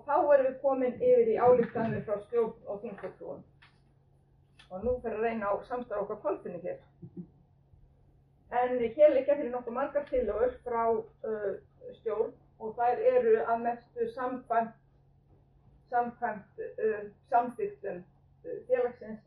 Og þá erum við komin yfir í ályktanir frá stjórn og þingfulltrúum. Og nú fer að reyna á samstarf okkar Kolfinni hér. En hér liggja fyrir nokkuð margar tillögur frá stjórn og þær eru að mestu samkvæmt samþykktum félagsins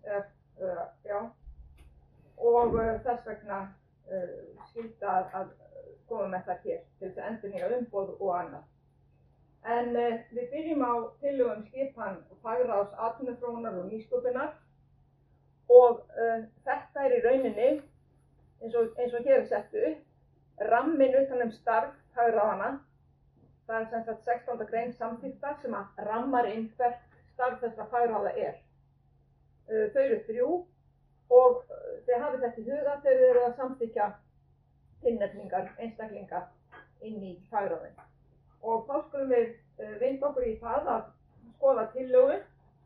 og þess vegna skylda að koma með það hér til þess að endurnýja umboð og annað. En við byrjum á tillögum skipan fagráðs atvinnuþróunar og nýsköpunar og þetta er í rauninni eins og hér er sett upp ramminn utan starf fagráðanna. Það er sem sagt 16. grein samþykktar sem að rammar inn hvert starf þessara fagráða er. Þau eru 3 og þið hafið þetta í huga þegar þið eru að samþykkja tilnefningar einstaklinga inn í fagráðin. Og þá skulum við vinda okkur í það að skoða tillögu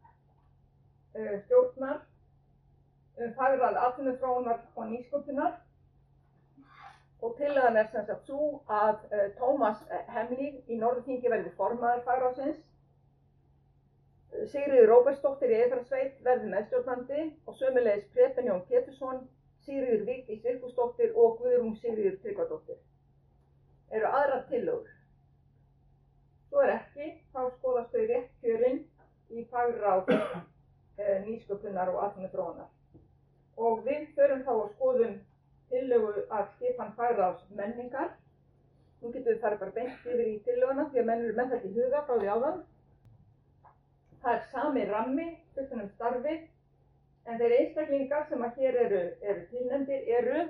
stjórnar fagráð atvinnuþróunar og nýsköpunar. Og tillagan er sem sagt sú að Tómas Hemli í Norðurþingi verði formaður fagráðsins, Sigríður Róbertsdóttir í Eyjafjarðarsveit verði meðstjórnandi og sömuleiðis Preben Jón Pétursson, Sigríður Vigdís Vigfúsdóttir og Guðrún Sigríður Tryggvadóttir. Eru aðrar tillögur? Svo er ekki, þá skoðast þau rétt kjörin í fagráð nýsköpunar og atvinnuþróunar. Og við förum þá að skoðum tillögu að skipan fagráðs menningar. Nú getum við farið bara beint yfir í tillöguna því að menn eru með þetta í huga frá því áðan. Það er sami rammi utan starfið, en þeir einstaklingar sem að hér eru tilnefndir eru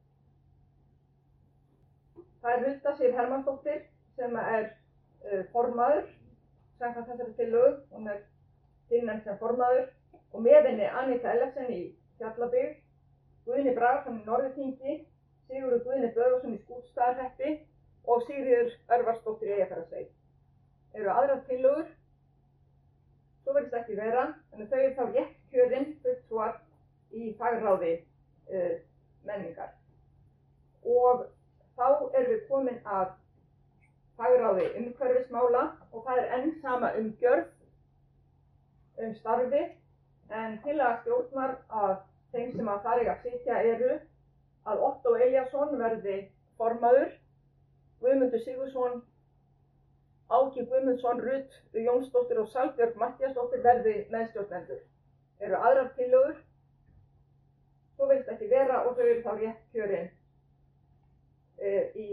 það er Hulda Sif Hermannsdóttir sem er formaður samkvæmt þessari tillögu, hún er tilnefnd sem formaður og með henni Anita Ellefsen í Fjallabyggð, Guðni Bragason í Norðurþingi, Sigurður Guðni Böðvarsson í Skútustaðahreppi og Sigríður Örvarsdóttir í Eyjafjarðarsveit. Eru aðrar tillögur? Svo verðist ekki vera, en þau eru þá rétt kjörin fulltrúar í fagráði menningar. Og þá erum við komin að fagráði umhverfismála og það er enn sama umgjörð starfið, en tillaga stjórnar að þeim sem að þar eiga að sitja eru að Otto Elíasson verði formaður, Guðmundur Sigurðsson, Áki Guðmundsson, Ruth Jónsdóttir og Salbjörg Matthíasdóttir verði meðstjórnendur. Eru aðrar tillögur? Svo virðist ekki vera og þau eru þá rétt kjörin í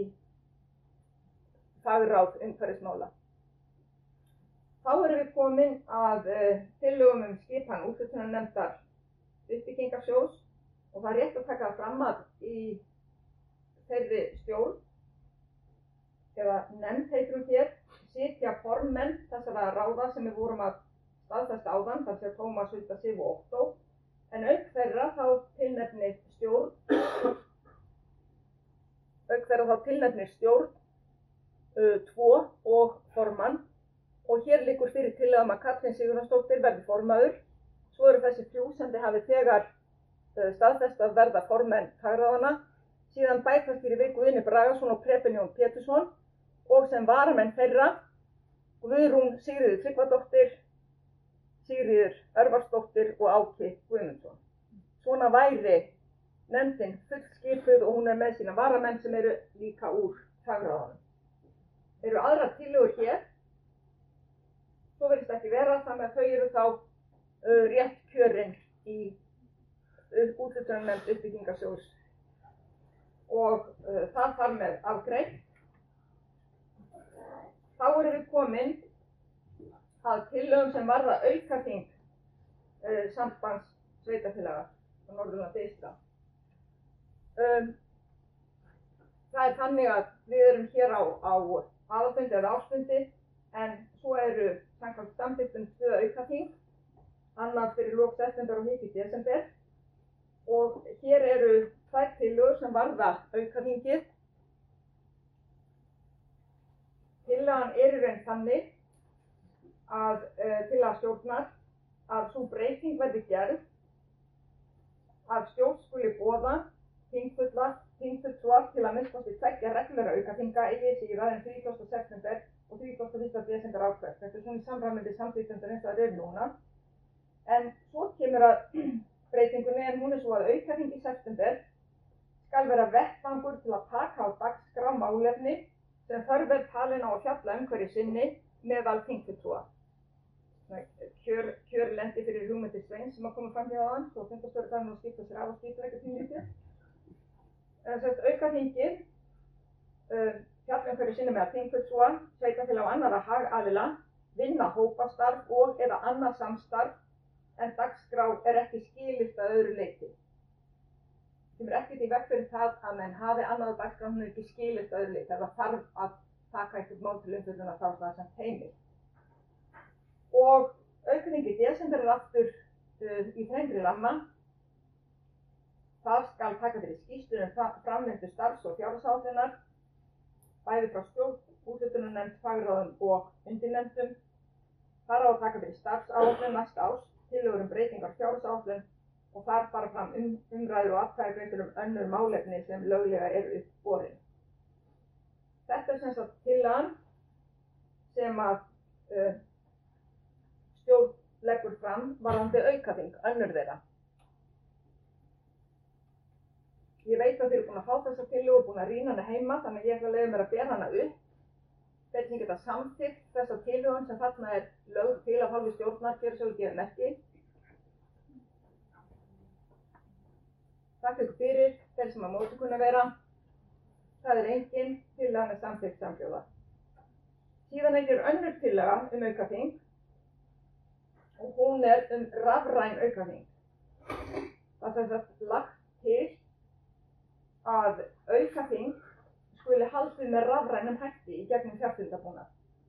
fagráð umhverfismála. Þá erum við komin að tillögum skipan úthlutunarnefndar uppbyggingarsjóðs og það er rétt að taka það fram að í þeirri stjórn eða nefnd heitir hún hér sitja formenn þessara ráða sem við vorum að staðfesta áðan, þar sé Tómas, Hulda, Sif og Ottó, en auk þeirra þá tilnefnir stjórn 2 og formann og hér liggur fyrir tillögum að Katrín Sigurðardóttir verði formaður. Svo eru þessi 3 sem þið hafið þegar staðfest að verða formenn fagráðanna, síðan bætast hér við Guðni Bragason og Preben Jón Pétursson og sem varamenn þeirra Guðrún Sigríður Tryggvadóttir, Sigríður Örvarsdóttir og Áki Guðmundsson. Svona væri nefndin fullskipuð og hún er með sína varamenn sem eru líka úr fagráðanum. Eru aðrar tillögur hér? Svo virðist ekki vera, þannig að þau eru þá rétt kjörin í úthlutunarnefnd uppbyggingarsjóðs og það þar með afgreitt. Þá erum við komin að tillögum sem varða aukaþing sambands sveitarfélaga á Norðurlandi eystra. Það er þannig að við erum hér á aðalfundi eða ársfundi, en svo eru samkvæmt samþykktum 2 aukaþing, annað fyrir lok september og hitt í desember. Og hér eru 2 tillögur sem varða aukaþingið. Tillagan er í raun þannig að tillaga stjórnar að sú breyting verði gerð að stjórn skuli boða þingfulltrúa til að minnst kosti 2 reglulega aukaþinga eigi síðar en 30. september og 31. desember ákveð. Þetta er svona samræmandi samþykktundur eins og það núna. En svo kemur að breytingunni, en hún er svo að aukaþing í september skal vera vettvangur til að taka á dagskrá málefni sem þörf er talin á að fjalla hverju sinni meðal þingfulltrúa. Kjörlendi fyrir hugmyndir Sveins sem að koma fram hjá hann, svo fundarstjóri þarf nú að skipta sér af og skipta ekki þingið. Aukaþingið fjalla hverju sinni meðal þingfulltrúa, sveitarfélaga og annarra hagaðila, vinna hópastarf og eða annað samstarf en dagskrá er ekki skilyrt að öðru leyti. Það kemur ekkert í veg fyrir það að menn hafi annað dagskrá, hún er ekki skilyrt að öðru leyti. Það þarf að taka eitthvað mál til umfjöllunar þá það sem heimil. Og aukaþing í desember er aftur í þrengri ramma. Það skal taka fyrir skýrslur framvindu starfs- og fjárhagsáætlunar, bæði frá stjórn, úthlutunarnefnd, fagráðum og undirnefndum. Þar á að taka fyrir starfsáætlun næsta árs, tillögur breytingar fjárhagsáætlun og þar fara fram umræður og atkvæðagreiðslur önnur málefni sem löglega eru upp borin. Þetta er sem sagt tillagan sem að stjórn leggur fram varðandi aukaþing, önnur þeirra. Ég veit að þið eru búin að fá þessa tillögu og búin að rýna hana heima, þannig ég ætla að leyfa mér að bera hana upp. Þeir sem geta samþykkt þessa tillögun sem þarna er lögð til af hálfu stjórnar, hér svo gefið merki. Takk ykkur fyrir, þeir sem að móti kunna vera. Það er engin, tillagan er samþykkt samhljóða. Síðan er önnur tillaga aukaþing og hún er rafræn aukaþing. Það er þess lagt til að aukaþing skuli haldið með rafrænum hætti í gegnum fjarfundabúnað.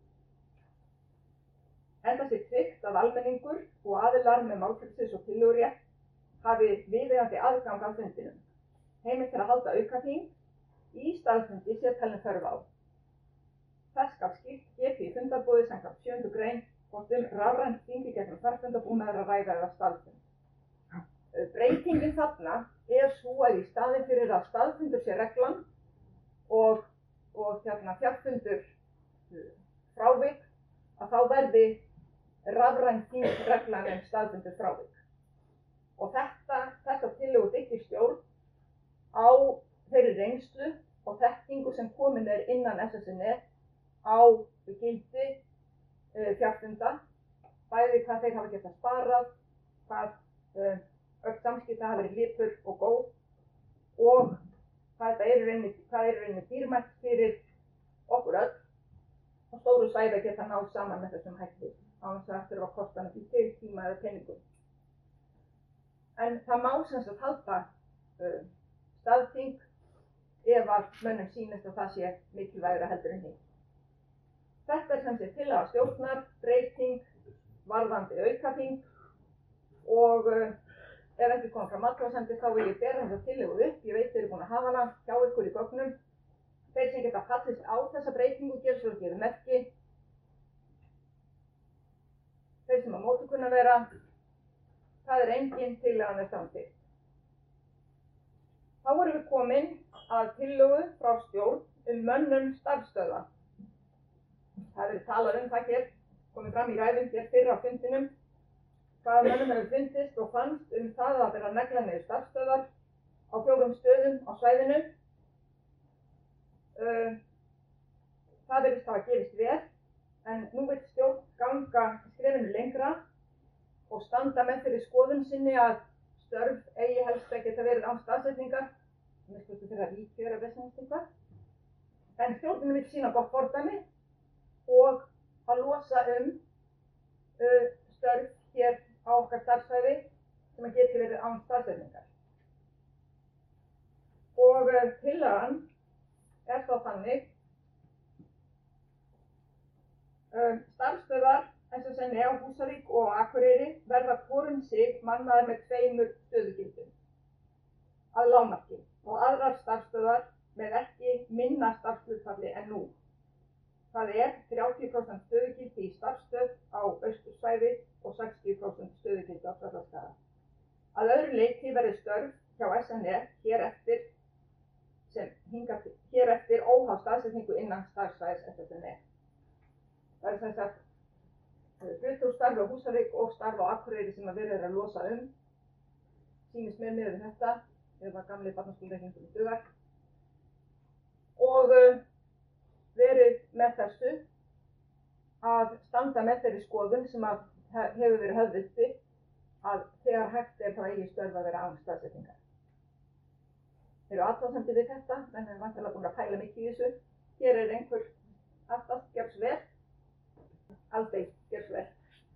Enda sé tryggt að almenningur og aðilar með málfrelsis og tillögurétt hafi viðeigandi aðgang að fundinum. Heimilt er að halda aukaþing í staðfundi sé talin þörf á. Þess skal skýrt getið í fundarboði samkvæmt 7. grein hvort rafrænt þing í gegnum fjarfundabúnað er að ræða eða staðfund. Breytingin þarna er svo að í staðinn fyrir að staðfundur sé reglan og fjarfundur frávik, að þá verði rafrænt þing reglan en staðfundur frávik. Og þessa tillögu byggir stjórn á þeirri reynslu og þekkingu sem komin er innan SSNE á gildi fjarfunda, bæði hvað þeir hafa getað sparað, hvað öll samskipti hafa verið lipur og góð og hvað er í rauninni dýrmætt fyrir okkur öll og stóru svæði að geta náð saman með þessum hætti á þess að þurfa að kosta hann til tíma eða peningum. En það má sem sagt halda staðþing ef að mönnum sýnist að það sé mikilvægra heldur en hitt. Þetta er sem sagt tillaga stjórnar, breyting, varðandi aukaþing og ef ekki kom fram athugasemdir þá vil ég bera þessa tillögu upp. Ég veit þeir eru búin að hafa hana hjá ykkur í gögnum. Þeir sem geta fallist á þessa breytingu gera svo að gefa merki. Þeir sem að móti kunna vera, það er engin, tillagan er samþykkt. Þá erum við komin að tillögu frá stjórn mönnun starfsstöðva. Það verið talað það hér, komið fram í ræðum hér fyrr á fundinum, hvað mönnum hefur fundist og fannst það að vera negla niður starfsstöðvar á 4 stöðum á svæðinu. Það virðist hafa gefist vel, en nú vill stjórn ganga skrefinu lengra og standa með þeirri skoðun sinni að störf eigi helst að geta verið án staðsetningar, með skoðum fyrir að ríkjöra vesennast eitthvað. En stjórnin vill sýna gott fordæmi og að losa störf hér á okkar starfsvæði sem að geti verið án staðsetningar. Og tillagan er þá þannig starfsstöðvar SSNE á Húsavík og Akureyri verða hvorum sig mannaðar með 2 stöðugildum að lágmarki og aðrar starfsstöðvar með ekki minna starfshlutfalli en nú. Það er 30% stöðugildi í starfsstöð á Austursvæði og 60% stöðugildi á Tröllaskaga. Að öðru leyti verði störf hjá SNE hér eftir óháð staðsetningu innan starfssvæðis SSNE. Það er sem sagt hluthússtarf á Húsavík og starf á Akureyri sem verið að losa sýnist mér miðað við þetta, eða gamli barnaskólareikningurinn dugar, og verið með þessu að standa með þeirri skoðun sem hefur verið höfð uppi að þegar hægt þá eigi störf að vera án staðsetningar. Eru athugasemdir við þetta, menn er væntanlega búin að pæla mikið í þessu. Hér er einhver aftast, gjörð svo vel. Aldrei, gjörð svo vel.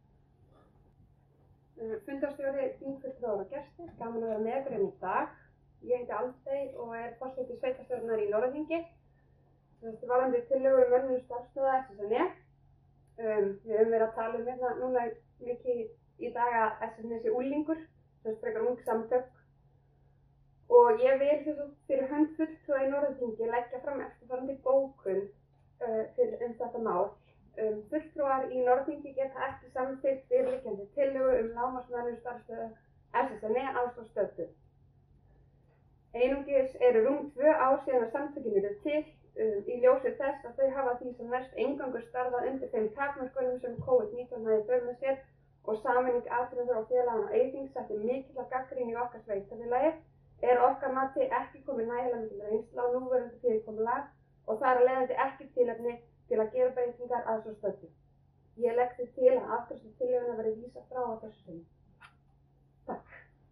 Fundarstjóri, þingfulltrúar og gestir, gaman að vera með ykkur í dag. Ég heiti Aldey og er forseti sveitarstjórnar í Norðurþingi. Varðandi tillögu mönnun starfsstöðva SSNE. Við höfum verið að tala hérna núna mikið í dag að SSNE sé unglingur, sem frekar ung samtök. Og ég vil fyrir hönd fulltrúa í Norðurþingi leggja fram eftirfarandi bókun þetta mál. Fulltrúar í Norðurþingi geta ekki samþykkt fyrirliggjandi tillögu lágmarksmönnun starfsstöðva SSNE ásamt stöddu. Einungis eru rúm 2 ár síðan að samtökin eru til í ljósi þess að þau hafa því sem næst eingöngu starfað undir þeim takmörkunum sem COVID-19 hafði í för með sér og sameining atvinnuþróunar og félaganna á Eyðing setti mikla gagnrýni í okkar sveitarfélagi er okkar mati ekki komið nægilega mikil reynsla á núverandi fyrirkomulag og þar af leiðandi ekki tilefni til að gera breytingar að svo stöddu. Ég legg því til að afgreiðslu tillögunnar verði vísað frá á þessu sinni. Takk.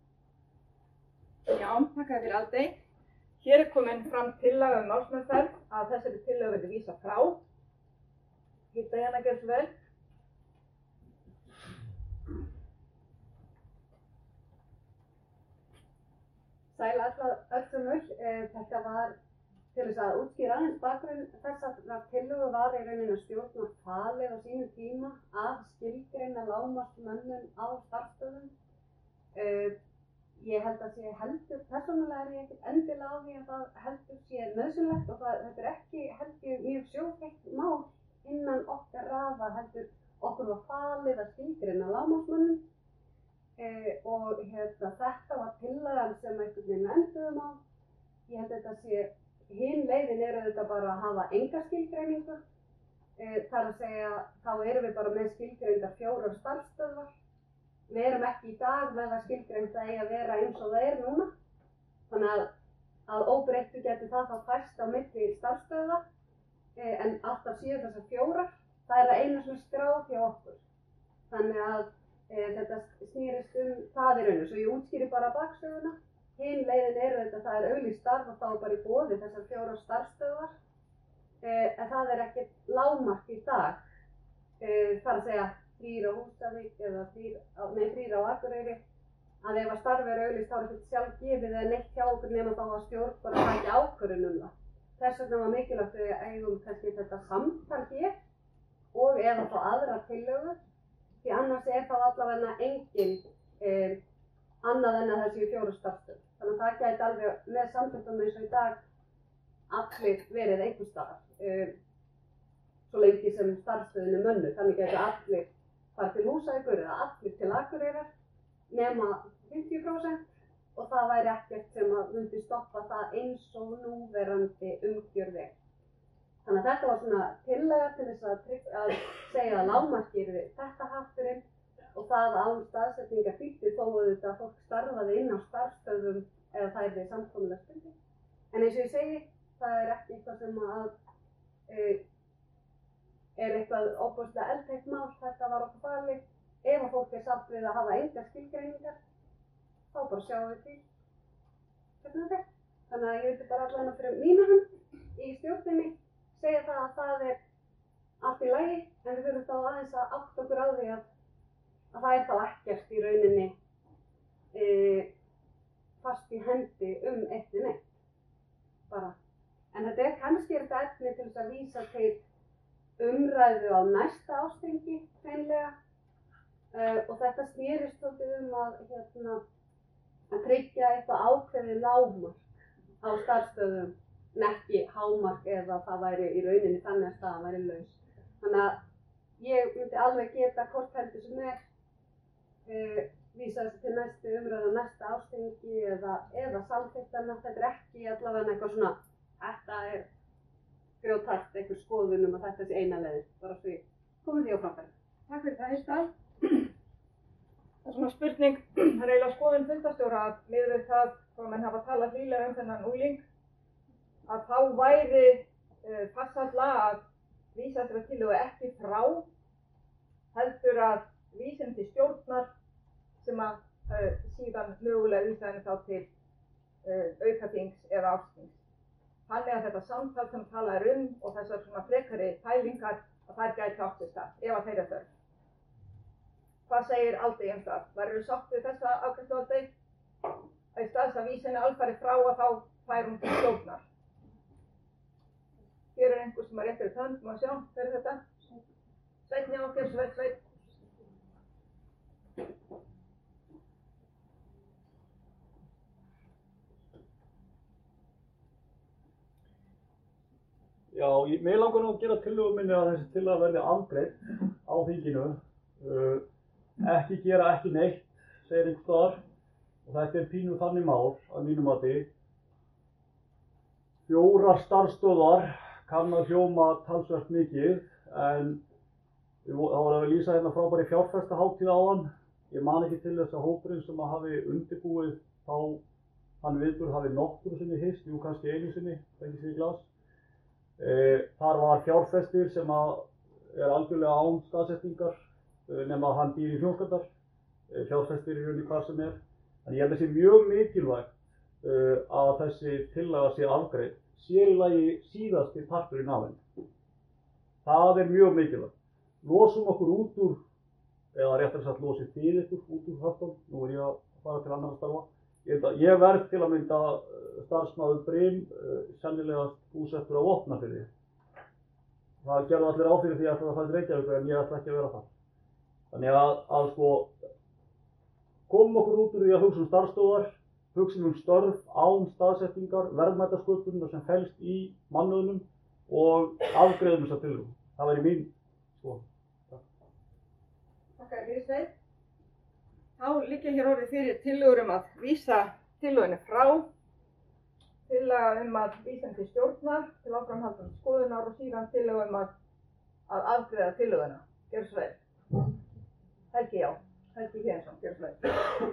Já, þakka þér fyrir Aldey. Hér er komin fram tillaga málsmeðferð að þessari tillögu verði vísað frá. Hilda hérna gjörð svo vel. Sæl öllumur, þetta var til þess að útskýra aðeins bakgrunn þessar tillögu var í rauninni stjórnar falið á sínum tíma að skilgreina lágmarksmönnun á starfsstöðvum. Ég held að sé heldur, persónulega er ég ekkert endilega á því að það heldur sé nauðsynlegt og þetta er ekki heldur mjög sjófætt mál innan okkar raða heldur okkur var falið að skilgreina lágmarksmönnun og þetta var tillagan sem einhvern veginn enduðum á. Ég held að þetta sé, hin leiðin þetta bara að hafa enga skilgreiningu, þar að segja þá erum við bara með skilgreindar 4 starfsstöðvar. Við erum ekki í dag með það skilgreind að eiga að vera eins og það er núna. Þannig að óbreyttu getur það þá fæst á milli starfsstöðva en alltaf séu þessar 4. Það er það eina sem skráð hjá okkur. Þannig að þetta snýrist það í rauninu. Svo ég útskýri bara baksöguna. Hin leiðin þetta, það er auglýst starf og þá er bara í boði þessar 4 starfsstöðvar. En það er ekkert lágmark í dag. Þar að segja 3 á Húsavík eða 3 á Akureyri, að ef að starf er auglýst þá er þetta sjálfgefið eða neitt hjá okkur nema þá að stjórn bara taki ákvörðun það. Þess vegna var mikilvægt að við eigum kannski þetta samtal hér og eða þá aðra tillögur, því annars þá allavega engin annað en að það séu 4 starfsstöðvar. Þannig að það gæti alveg með samtökum eins og í dag allir verið einhvers staðar, svo lengi sem starfsstöðin er mönnuð. Þannig gæti allir fara til Húsavíkur eða allir til Akureyrar nema 50% og það væri ekkert sem myndi stoppa það eins og núverandi umgjörð er. Þannig að þetta var svona tillaga til þess að segja að lágmarki yrði þetta hatturinn og það án staðsetningar þýddi þó auðvitað að fólk starfaði inn á starfsstöðvum eða það yrði samkomulega stundi. En eins og ég segi, það er ekki eitthvað sem er eitthvað óbúslega eldtækt mál, þetta var okkur falið. Ef að fólk sátt við að hafa engar skilgreiningar, þá bara sjáum við til hvernig þetta er. Þannig að ég vildi bara allavega fyrir mína hönd í stjórninni segja það að það er allt í lagi, en við þurfum þá aðeins að átta okkur á því að það er þá ekkert í rauninni fast í hendi eitt við neitt. Bara. En þetta kannski þetta efni til þess að vísa til umræðu á næsta ársþingi hreinlega og þetta snýrist svolítið að tryggja eitthvað ákveðið lágmark á starfsstöðum en ekki hámark eða það væri í rauninni þannig að staðan væri laus. Þannig að ég myndi alveg geta hvort heldur sem vísa þessu til næstu umræðu á næsta ársþingi eða samþykktanna. Þetta er ekki allavega eitthvað svona, þetta er grjótart einhver skoðun að þetta sé eina leiðin, bara svo ég komið því á framfæri. Takk fyrir það, Hilda. Það er svona spurning, það er eiginlega skoðun fundarstjóra að miðað við það hvað menn hafa talað hlýlega þennan ungling, að þá væri farsalla að vísa þessari tillögu ekki frá, heldur að vísa henni til stjórnar sem að síðan mögulega vísa henni þá til aukaþings eða ástings. Þannig að þetta samtal sem talað og þessar svona frekari pælingar að þær gæti átt sér stað, ef að þeirra þörf. Hvað segir Aldi það? Værirðu sátt við þessa afgreiðslu Aldi? Að í staðs að vísa henni alfarið frá að þá fær hún til stjórnar. Hér einhver sem réttir upp hönd, má sjá, hver þetta? Sveinn, já, gerð svo vel, Sveinn. Já, mig langar nú að gera tillögu minni að þessi tillaga verði afgreidd á þinginu. Ekki gera ekki neitt, segir einhvers staðar, og þetta er pínu þannig mál að mínu mati. 4 starfsstöðvar kann að hljóma talsvert mikið, en það var að lýsa hérna frábæri fjárfestahátíð áðan. Ég man ekki til þess að hópurinn sem hafi undirbúið þá hann viðburð hafi nokkru sinni hist, jú kannski einu sinni, fengið sér í glas. Þar var fjárfestir sem er algjörlega án staðsetningar, nema að hann býr í Fljótsdal, fjárfestir í rauninni hvað sem er. Þannig ég held að það sé mjög mikilvægt að þessi tillaga sé afgreidd, sér í lagi síðasti parturinn af henni. Það er mjög mikilvægt. Losum okkur út úr, eða réttar sagt losið til ykkur út úr höftum, nú ég að fara til annarra starfa. Ég verð til að mynda starfsmaður Brím, sennilega búsettur á Vopnafirði. Það gerðu allir á fyrir því að það fæði Reykjavíkur en ég ætla ekki að vera það. Þannig að sko, komum okkur út úr því að hugsa starfsstöðvar, hugsa störf án staðsetningar, verðmætasköpunar sem felst í mannauðnum og afgreiðum þessa tillögu. Það væri mín skoðun. Takk fyrir Sveinn. Þá liggja hér orðið fyrir tillögur að vísa tillögunni frá, tillaga að vísa henni til stjórnar, til áframhaldandi skoðunar og síðan tillögu að afgreiða tillöguna. Gjörðu svo vel. Helgi, já. Helgi Hreinsson, gjörðu svo vel.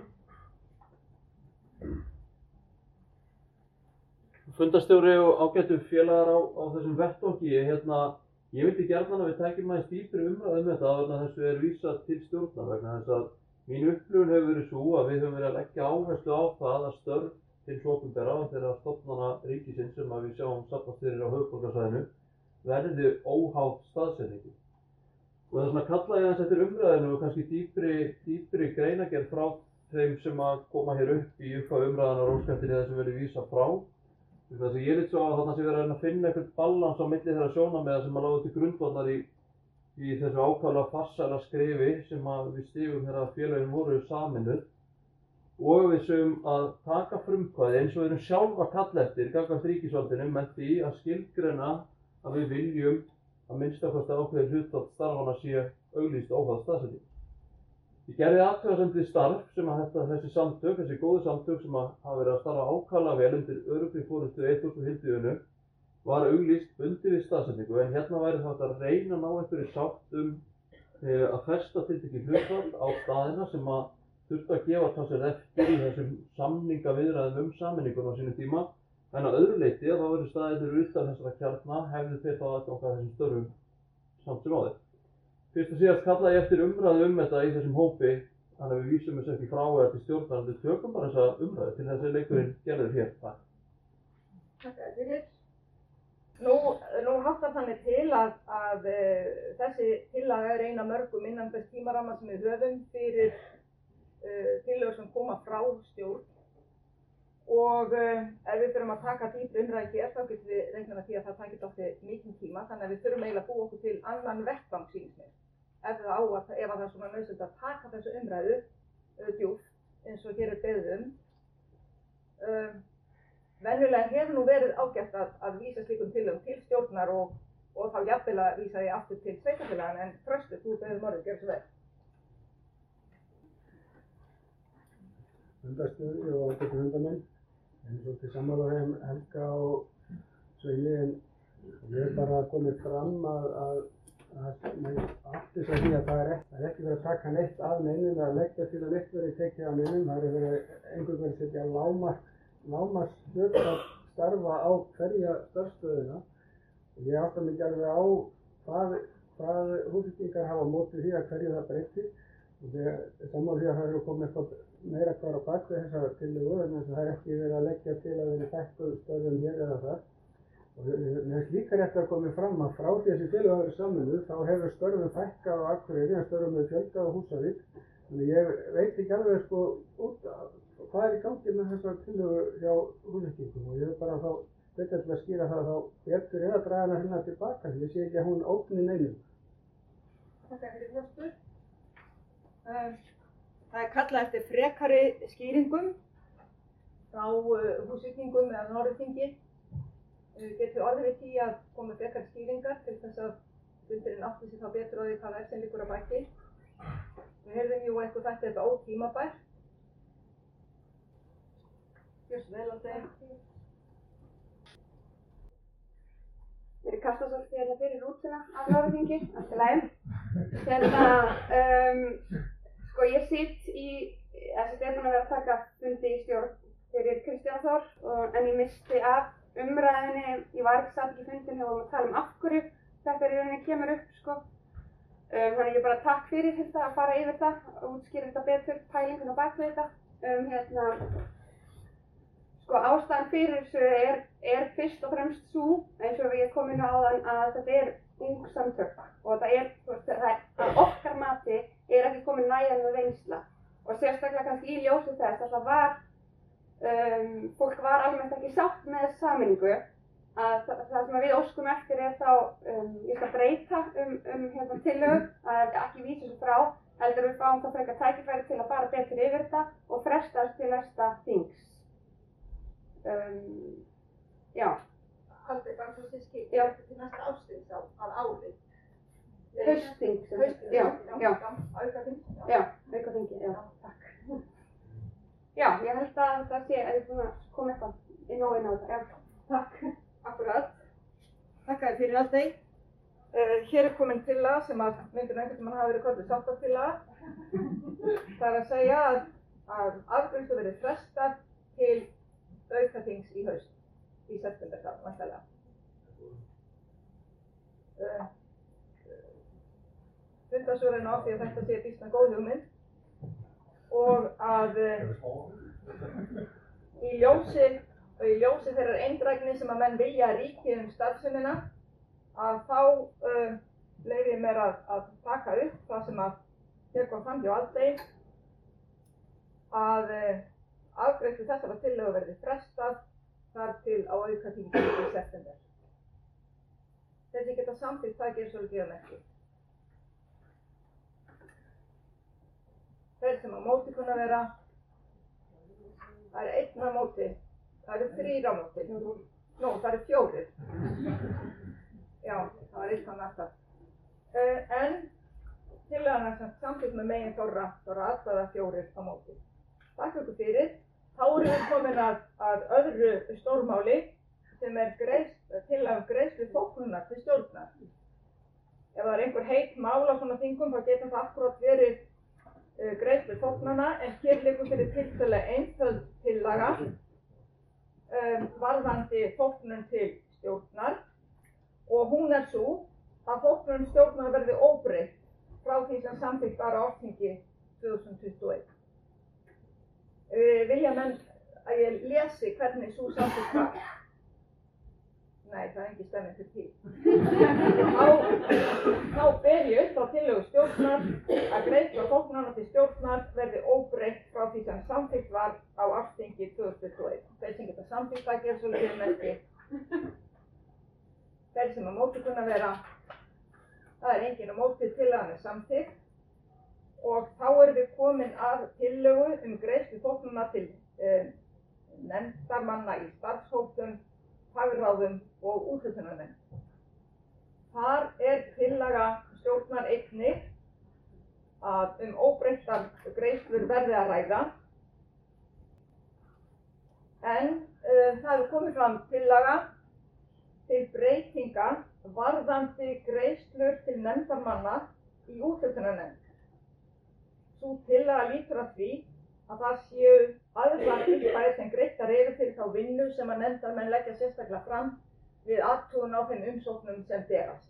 Fundarstjóri og ágætu félagar á þessum vettvangi. Ég vildi gjarnan að við tækjum aðeins dýpri umræðu þetta vegna þessu er vísað til stjórnar vegna þess að mín upplifun hefur verið sú að við höfum verið að leggja áherslu á það að störf hins opinbera og þeirra stofnana ríkisins sem við sjáum safnast fyrir á höfuðborgarsvæðinu verði óháð staðsetningu. Og þess vegna kalla ég aðeins eftir umræðinu og kannski dýpri greinagerð frá þeim sem að koma hér upp í upphafi umræðunar og óska eftir þessu verið vísað frá. Þess að ég lít svo að þarna sé verið að finna einhvern balans á milli þeirra sjónarmiða sem að lágu til grundvallar í þessu ákaflega farsæla skrifi sem við stigum þegar félögin voru sameinuð og við séum að taka frumkvæði eins og við erum sjálf að kalla eftir gagnvart ríkisvaldinu með því að skilgreina að við viljum að minnstakosti ákveðið hlutfall starfanna sé auglýst óháð staðsetning. Ég gerði athugasemd við starf sem að þessi samtök, þessi góðu samtök sem að hafa verið að starfa ákaflega vel undir öruggri forystu Eyþórs Hildíönu var auglýst bundið við staðsetningu en hérna væri þetta að reyna að ná einhverju sátt að festa tiltekið hlutfall á staðina sem að þurfti að gefa talsvert eftir í þessum samningaviðræðum sameininguna á sínum tíma en að öðru leyti að þá verður staðir utan þessara kjarna hefðu þeir þá aðgang að þessum störfum samt sem áður. Fyrst og síðast kallaði ég eftir umræðu þetta í þessum hópi þannig að við vísum þessu ekki frá eða til stjórnar en við tökum bara þessa umræðu til þess að leikurinn gerður hér. Takk fyrir. Nú háttar þannig til að þessi tillaga er eina mörgum innan þess tímaramma sem við höfum fyrir tillögur sem koma frá stjórn og ef við þurfum að taka dýpri umræðu hér þá getum við reiknað með því að það takir dálítið mikinn tíma þannig að við þurfum eiginlega að búa okkur til annan vettvang sýnist mér. Ef það er svona nauðsynlegt að taka þessu umræðu djúpt eins og hér er beðið venjulega hefur nú verið ágætt að vísa slíkum tillögum til stjórnar og þá jafnvel að vísa því aftur til sveitarfélaganna en Þröstur, þú beðið orðið, gjörðu svo vel. Fundarstjóri og ágætu fundarmenn, en svo til sammála Helga og Sveini en ég er bara komið fram að menn átti sig á því að það er ekki verið að taka neitt af neinum eða leggja til að neitt verið tekið af neinum. Það er verið einhvern veginn setja lágmarks hluta starfa á hverja starfsstöðina. Ég átta mig ekki alveg á hvað Húsvíkingar hafa á móti því að hverju það breytir. Sammála því að það hefur komið eitthvað meira hvar á bak við þessa tillögu, en það er ekki verið að leggja til að verið fækkuð störfum hér eða þar. Og mér finnst líka rétt að koma fram að frá því þessi tillögu hafa verið sameinuð, þá hefur störfum fækkað á Akureyri en störfum hefur fjölgað á Húsavík. Þannig ég veit ekki alveg hvað er í gangi með þessa tillögu hjá Húsvíkingum, og ég vil bara þá betur til að skýra það þá betur að draga hana hérna tilbaka, því ég sé ekki að hún ógni neinum. Takk fyrir Þorstur. Það er kallað eftir frekari skýringum frá Húsvíkingum eða Norðurþingi. Getur orðið við því að koma frekari skýringar til þess að fundurinn átti sig þá betur á því hvað er sem liggur að baki. Við heyrðum jú eitthvað þetta ótímabært. Gjörst vel á þeim. Mér er kastað svolítið hérna fyrir rútuna af Norðurþingi, allt í lagi. Sko ég sitt í, ég er búin að vera að taka fundi í stjórn fyrir Kristján Þór, en ég missti af umræðinni, ég var ekki satt í fundin þegar við vorum að tala af hverju þetta í rauninni kemur upp, sko. Þannig ég bara takk fyrir þetta að fara yfir það og útskýra þetta betur, pælingun á bakvið þetta. Sko ástæðan fyrir þessu er fyrst og fremst sú, eins og ég kom inn á áðan, að þetta er ung samtök og það að okkar mati er ekki komin nægjanleg reynsla og sérstaklega kannski í ljósi þess að það var, fólk var almennt ekki sátt með sameiningu, að það sem við óskum eftir er þá, ég skal breyta tillögu, að ekki vísa þessu frá, heldur við fáum það frekar tækifæri til að fara betur yfir þetta og frestast til næsta þings. Já. Haldið bara svo þið skiptir eftir til næsta ástins að árið. Haustþing. Já. Aukaþing. Já, aukaþingi, já, takk. Já, ég held að það sé að ég búin að koma eitthvað inn á þetta, já. Takk. Akkurat. Takk fyrir allt þeim. Hér er komin tillaga sem að myndir einhvern tímann hafa verið kölluð sáttatillaga. Það er að segja að afgreiðslu verið frestað til aukaþings í haust, í september þá, væntanlega. Fundarsvörin á því að þetta sé býsna góð hugmynd og að í ljósi þeirrar eindrægni sem að menn vilja ríki starfsemina, að þá leyfi ég mér að taka upp það sem að hér kom fram hjá Aldey, að afgreiðslu þessara tillögu verði frestað þar til á aukaþingi í september. Þessi geta samþykkt það gerir svolítið að merki. Þeir sem á móti kunna vera, það er 1 á móti, það eru 3 á móti, það eru 4. Já, það var 1 alltaf. En tillagan er samþykkt með megin þorra atkvæða 4 á móti. Takk ykkur fyrir. Þá erum við komin að öðru stórmáli sem er tillaga greiðslu þóknunar til stjórnar. Ef það er einhver heit mál á svona þingum, þá getur það akkúrat verið greiðslu þóknana, en hér liggur fyrir tiltölulega einföld tillaga varðandi þóknun til stjórnar og hún er sú að þóknun stjórnar verði óbreytt frá því sem samþykkt var á ársþingi 2021. Vilja menn að ég lesi hvernig sú samþykkt var? Nei, það er engin stemming fyrir því. Þá ber ég upp á tillögu stjórnar að greiðsla þóknana til stjórnar verði óbreytt frá því sem samþykkt var á ársþingi 2021. Þeir sem geta samþykkt það gerir svolítið merki. Þeir sem á móti kunna vera, það er engin á móti, tillagan er samþykkt. Og þá erum við komin að tillögu greiðslu þóknana til nefndarmanna í starfshópum, fagráðum og úthlutunarnefnd. Þar er tillaga stjórnar einnig að óbreyttar greiðslur verði að ræða. En það hefur komið fram tillaga til breytinga varðandi greiðslur til nefndarmanna í úthlutunarnefnd. Sú tillaga lýtur að því að það séu aðrar upphæðir sem greiddar eru fyrir þá vinnu sem að nefndarmenn leggja sérstaklega fram við athugun á þeim umsóknum sem berast.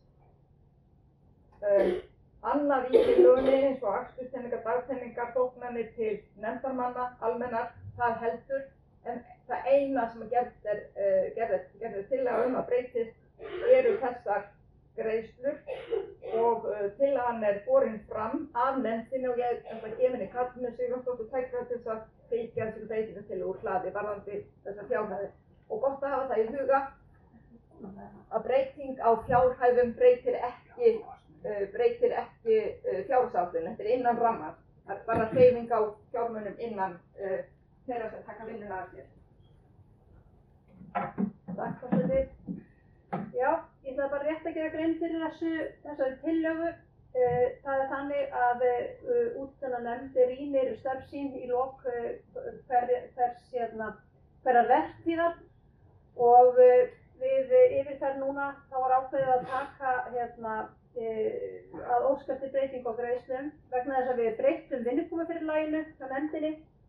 Annað í tillögunni eins og aksturspenningar, dagpenningar, þóknanir til nefndarmanna, almennar, það heldur, en það eina sem gerð tillaga að breytist eru þessar greiðslur og tillagan borin fram af nefndinni og ég ætla að gefa henni Katrínu Sigurðardóttur tækifæri til þess að fylgja þessum breytingartillögu úr hlaði varðandi þessar fjárhæðir. Og gott að hafa það í huga að breyting á fjárhæðum breytir ekki fjárhagsáætlun, þetta innan rammar. Það bara hreyfing á fjármunum innan þeirra sem taka vinnuna að sér. Takk fyrir þið. Já, ég ætla bara rétt að gera grein fyrir þessari tillögu. Það þannig að úthlutunarnefnd rýnir störf sín í lok hverrar vertíðar og við yfirferð núna þá var ákveðið að taka að óska eftir breytingu á greiðslum vegna þess að við breyttum vinnukomufyrirlaginu hjá nefndinni.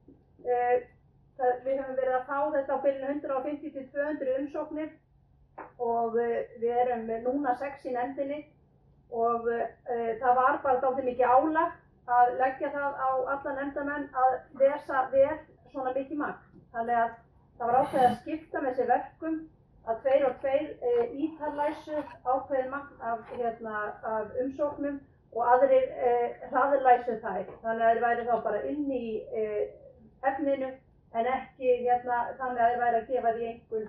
Við höfum verið að fá þetta á bilinu 150 til 200 umsóknir og við erum núna 6 í nefndinni og það var bara dálítið mikið álag að leggja það á alla nefndarmenn að lesa vel svona mikið magn. Þannig að það var ákveðið að skipta með sér verkum að 2 og 2 ítarlæsu ákveðið magn af umsóknum og aðrir hraðlæsu þær. Þannig að þeir væri þá bara inn í efninu en ekki þannig að þeir væri að gefa því einhvern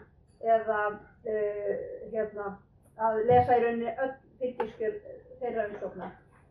eða að lesa í rauninni öll fylgiskjöl þeirra umsókna.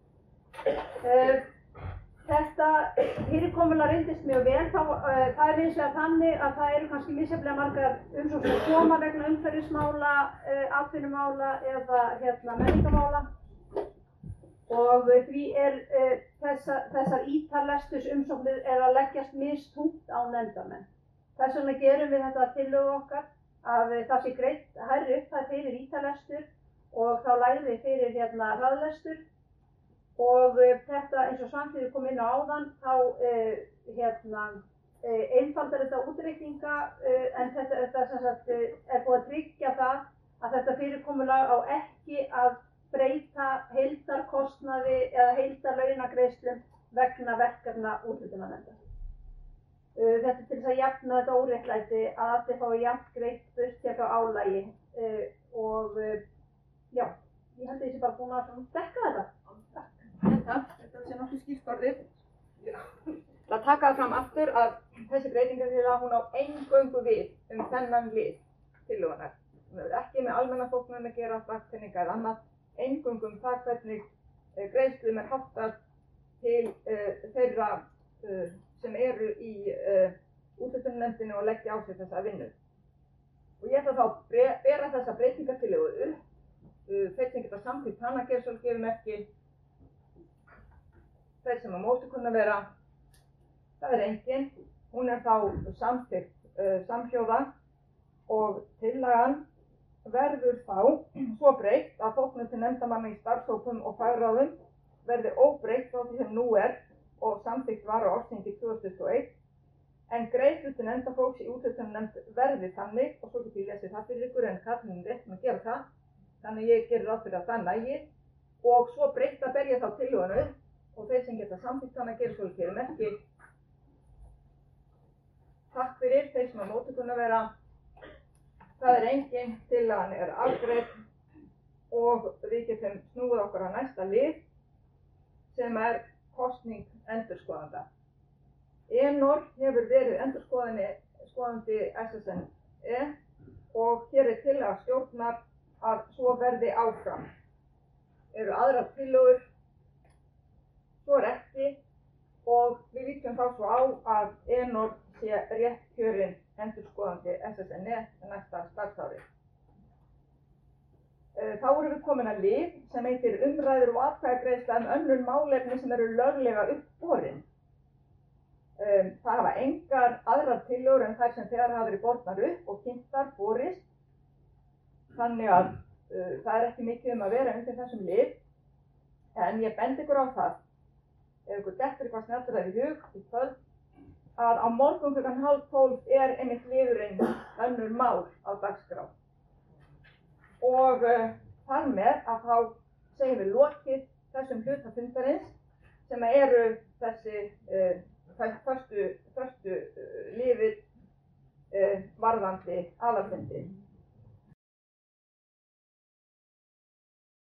Þetta fyrirkomulag reyndist mjög vel. Það er hins vegar þannig að það eru kannski misjafnlega margar umsóknir sem koma vegna umhverfismála, atvinnumála eða menningarmála og því þessar ítarlestus umsóknir að leggjast misþungt á nefndarmenn. Þess vegna gerum við þetta tillögu okkar að það sé greitt hærri upphæð fyrir ítarlestur og þá lægri fyrir hraðlestur. Og þetta eins og Svanfríður kom inn á áðan, þá einfaldar þetta útreikninga en þetta sem sagt búið að tryggja það að þetta fyrirkomulag á ekki að breyta heildarkostnaði eða heildarlaunagreiðslum vegna verkefna úthlutunarnefndar. Þetta til þess að jafna þetta óréttlæti að allir fái jafnt greitt burt frá álagi og já, ég held að ég sé bara búin að dekka þetta. Þetta sé nokkuð skýrt orðið. Það taka það fram aftur að þessi breytingartillaga hún á eingöngu við þennan lið tillögunnar. Hún hefur ekki með almenna þóknun að gera, dagpenninga eða annað, eingöngu það hvernig greiðslum háttað til þeirra sem eru í úthlutunarnefndinni og leggja á sig þessa vinnu. Og ég ætla þá að bera þessa breytingartillögu upp. Þeir sem geta samþykkt hana gefum ekki. Þeir sem á móti kunna vera, það er engin. Hún er þá samþykkt samhljóða og tillagan verður þá svo breytt að þóknun til nefndarmanna í starfshópum og fagráðum verði óbreytt frá því sem nú er og samþykkt var á ársþingi 2021 en greiðslur til nefndarfólks í úthlutunarnefnd verði þannig og svo get ég lesið það fyrir ykkur en Katrín rétt með að gera það þannig ég gerir ráð fyrir að það nægi og svo breytt að berja þá tillöguna upp og þeir sem geta samþykkt hana gerir svolítið merki. Takk fyrir þeir sem á móti kunna vera. Það er engin, tillagan er afgreidd og við getum snúið okkur á næsta lið sem er kosning endurskoðanda. ENOR hefur verið endurskoðandi SSNE og hér er tillaga stjórnar að svo verði áfram. Eru aðrar tillögur? Svo er ekki og við lítum þá svo á að ENOR sé rétt kjörinn endurskoðandi SSNE næsta starfsári. Þá erum við komin að lið sem heitir umræður og atkvæðagreiðsla önnur málefni sem eru löglega uppborin. Það hafa engar aðrar tillögur en þær sem þegar hafa verið bornar upp og kynntar borist. Þannig að það er ekki mikið að vera undir þessum lið, en ég bendi ykkur á það, ef ykkur dettur eitthvað snjallræði í hug í kvöld, að á morgun klukkan 11:30 einmitt liðurinn önnur mál á dagskrá. Og þar með að þá segjum við lokið þessum hluta fundarins sem eru þessi föstu liðir varðandi aðalfundi.